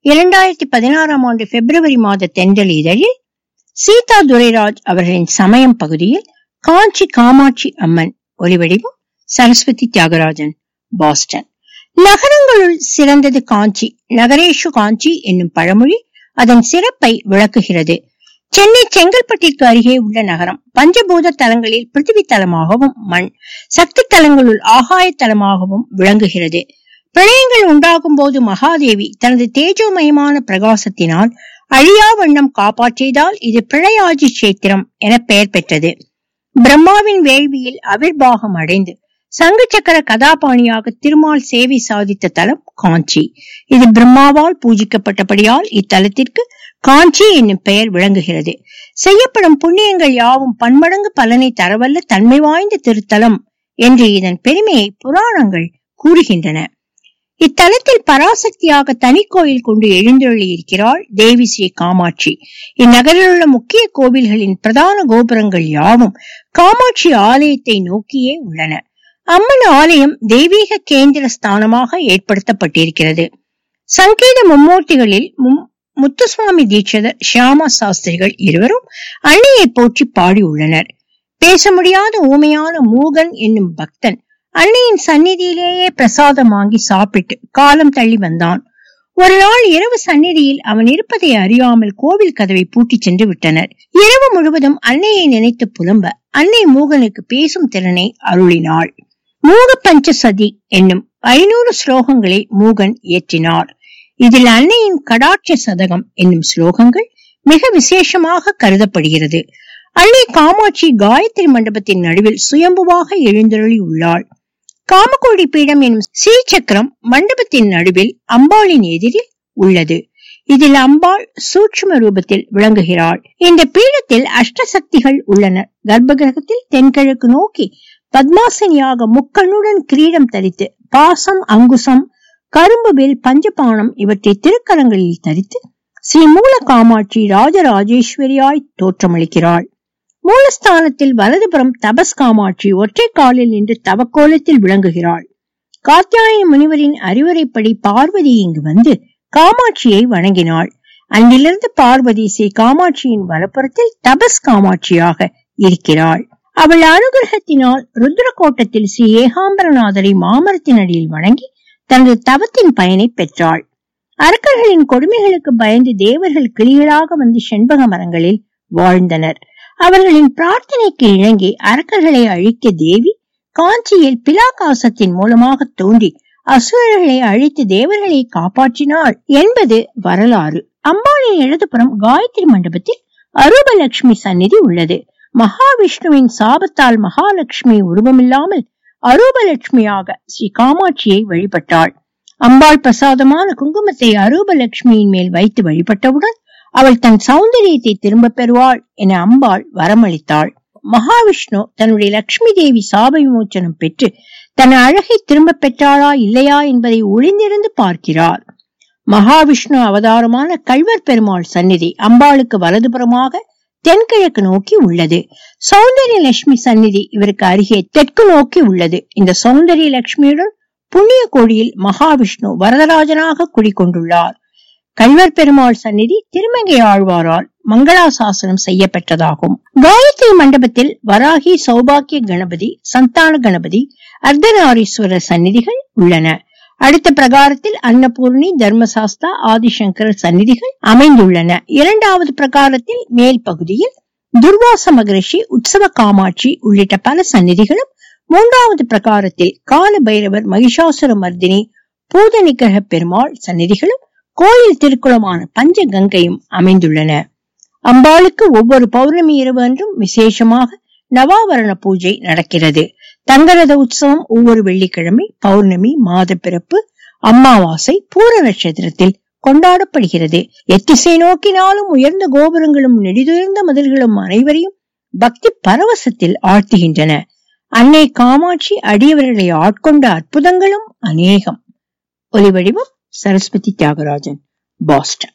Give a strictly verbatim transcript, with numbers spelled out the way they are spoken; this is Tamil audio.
இரண்டாயிரத்தி பதினாறாம் ஆண்டு பிப்ரவரி மாத தென்றல் இதழில் சீதா துரைராஜ் அவர்களின் சமயம் பகுதியில் காஞ்சி காமாட்சி அம்மன் ஒலிவடிவம் சரஸ்வதி தியாகராஜன், பாஸ்டன். நகரங்களுள் சிறந்தது காஞ்சி. நகரேஷு காஞ்சி என்னும் பழமொழி அதன் சிறப்பை விளக்குகிறது. சென்னை செங்கல்பட்டிற்கு அருகே உள்ள நகரம். பஞ்சபூத தலங்களில் பிருத்திவி தலமாகவும் மண் சக்தி தலங்களுள் ஆகாய தலமாகவும் விளங்குகிறது. பிரளயங்கள் உண்டாகும் போது மகாதேவி தனது தேஜோமயமான பிரகாசத்தினால் அழியா வண்ணம் காப்பாற்றியதால் இது பிரளயாஜி கஷேத்திரம் என பெயர் பெற்றது. பிரம்மாவின் வேள்வியில் அவிர்வாகம் அடைந்து சங்கு சக்கர கதாபாணியாக திருமால் சேவை சாதித்த தலம் காஞ்சி. இது பிரம்மாவால் பூஜிக்கப்பட்டபடியால் இத்தலத்திற்கு காஞ்சி என்னும் பெயர் விளங்குகிறது. செய்யப்படும் புண்ணியங்கள் யாவும் பன்மடங்கு பலனை தரவல்ல தன்மை வாய்ந்த திருத்தலம் என்று இதன் பெருமையை புராணங்கள் கூறுகின்றன. இத்தலத்தில் பராசக்தியாக தனி கோயில் கொண்டு எழுந்தருளி இருக்கிறாள் தேவி ஸ்ரீ காமாட்சி. இந்நகரில் உள்ள முக்கிய கோவில்களின் பிரதான கோபுரங்கள் யாவும் காமாட்சி ஆலயத்தை நோக்கியே உள்ளன. அம்மன் ஆலயம் தெய்வீக கேந்திர ஸ்தானமாக ஏற்படுத்தப்பட்டிருக்கிறது. சங்கீத மும்மூர்த்திகளில் முத்துசுவாமி தீட்சிதர், ஷியாமா சாஸ்திரிகள் இருவரும் அன்னையை போற்றி பாடி உள்ளனர். பேச முடியாத ஊமையான மூகன் என்னும் பக்தன் அன்னையின் சந்நிதியிலேயே பிரசாதம் வாங்கி சாப்பிட்டு காலம் தள்ளி வந்தான். ஒரு நாள் இரவு சந்நிதியில் அவன் இருப்பதை அறியாமல் கோவில் கதவை பூட்டி சென்று விட்டனர். இரவு முழுவதும் அன்னையை நினைத்து புலம்ப அன்னை மூகனுக்கு பேசும் திறனை அருளினாள். மூக பஞ்சசதி என்னும் ஐநூறு ஸ்லோகங்களை மூகன் இயற்றினார். இதில் அன்னையின் கடாட்ச சதகம் என்னும் ஸ்லோகங்கள் மிக விசேஷமாக கருதப்படுகிறது. அன்னை காமாட்சி காயத்ரி மண்டபத்தின் நடுவில் சுயம்புவாக எழுந்தருளி உள்ளாள். காமகோடி பீடம் எனும் ஸ்ரீசக்கரம் மண்டபத்தின் நடுவில் அம்பாளின் எதிரில் உள்ளது. இதில் அம்பாள் சூட்சும ரூபத்தில் விளங்குகிறாள். இந்த பீடத்தில் அஷ்டசக்திகள் உள்ளனர். கர்ப்பகிரகத்தில் தென்கிழக்கு நோக்கி பத்மாசனியாக முக்கண்ணுடன் கிரீடம் தரித்து பாசம், அங்குசம், கரும்பு வேல், பஞ்சபானம் இவற்றை திருக்கரங்களில் தரித்து ஸ்ரீ மூல காமாட்சி ராஜராஜேஸ்வரியாய் தோற்றமளிக்கிறாள். மூலஸ்தானத்தில் வலதுபுறம் தபஸ் காமாட்சி ஒற்றை காலில் நின்று தவக்கோலத்தில் விளங்குகிறாள். காத்யாயன முனிவரின் அறிவுரைப்படி பார்வதி இங்கு வந்து காமாட்சியை வணங்கினாள். அன்றிலிருந்து பார்வதி ஸ்ரீ காமாட்சியின் வலப்புறத்தில் தபஸ் காமாட்சியாக இருக்கிறாள். அவள் அனுகிரகத்தினால் ருத்ரகோட்டத்தில் ஸ்ரீ ஏகாம்பரநாதரை மாமரத்தின் அடியில் வணங்கி தனது தவத்தின் பயனை பெற்றாள். அரக்கர்களின் கொடுமைகளுக்கு பயந்து தேவர்கள் கிளிகளாக வந்து செண்பக மரங்களில் வாழ்ந்தனர். அவர்களின் பிரார்த்தனைக்கு இணங்கி அரக்கர்களை அழிக்க தேவி காஞ்சியில் பிலாகாசத்தின் மூலமாக தோன்றி அசுரர்களை அழித்து தேவர்களை காப்பாற்றினாள் என்பது வரலாறு. அம்பாளின் இடதுபுறம் காயத்ரி மண்டபத்தில் அரூபலட்சுமி சந்நிதி உள்ளது. மகாவிஷ்ணுவின் சாபத்தால் மகாலட்சுமி உருவமில்லாமல் அரூபலட்சுமியாக ஸ்ரீ காமாட்சியை வழிபட்டாள். அம்பாள் பிரசாதமான குங்குமத்தை அரூபலட்சுமியின் மேல் வைத்து வழிபட்டவுடன் அவள் தன் சௌந்தரியத்தை திரும்ப பெறுவாள் என அம்பாள் வரமளித்தாள். மகாவிஷ்ணு தன்னுடைய லட்சுமி தேவி சாப விமோச்சனம் பெற்று தன் அழகை திரும்ப பெற்றாளா இல்லையா என்பதை ஒளிந்திருந்து பார்க்கிறார். மகாவிஷ்ணு அவதாரமான கள்வர் பெருமாள் சந்நிதி அம்பாளுக்கு வலதுபுறமாக தென்கிழக்கு நோக்கி உள்ளது. சௌந்தரிய லட்சுமி சந்நிதி இவருக்கு அருகே தெற்கு நோக்கி உள்ளது. இந்த சௌந்தரிய லட்சுமியுடன் புண்ணிய கோடியில் மகாவிஷ்ணு வரதராஜனாக குடிக்கொண்டுள்ளார். கள்வர் பெருமாள் சந்நிதி திருமங்கை ஆழ்வாரால் மங்களாசாசனம் செய்யப்பட்டதாகும். காயத்ரி மண்டபத்தில் வராகி, சௌபாக்கிய கணபதி, சந்தான கணபதி, அர்த்தநாரீஸ்வரர் சந்நிதிகள் உள்ளன. அடுத்த பிரகாரத்தில் அன்னபூர்ணி, தர்மசாஸ்தா, ஆதிசங்கரர் சந்நிதிகள் அமைந்துள்ளன. இரண்டாவது பிரகாரத்தில் மேல் பகுதியில் துர்வாச மகரிஷி, உற்சவ காமாட்சி உள்ளிட்ட பல சந்நிதிகளும், மூன்றாவது பிரகாரத்தில் கால பைரவர், மகிஷாசுர மர்தினி, பூதநிகர பெருமாள் சந்நிதிகளும் கோயில் திருக்குளமான பஞ்சகங்கையும் அமைந்துள்ளன. அம்பாளுக்கு ஒவ்வொரு பௌர்ணமி இரவு அன்றும் விசேஷமாக நவாவரண பூஜை நடக்கிறது. தங்கரத உற்சவம் ஒவ்வொரு வெள்ளிக்கிழமை, பௌர்ணமி, மாத பிறப்பு, அமாவாசை, பூர நட்சத்திரத்தில் கொண்டாடப்படுகிறது. எத்திசை நோக்கினாலும் உயர்ந்த கோபுரங்களும் நெடிதுயர்ந்த மதில்களும் அனைவரையும் பக்தி பரவசத்தில் ஆழ்த்துகின்றன. அன்னை காமாட்சி அடியவர்களை ஆட்கொண்ட அற்புதங்களும் அநேகம். ஒலிவடிவம் சரஸ்வதி தியாகராஜன், பாஸ்டன்.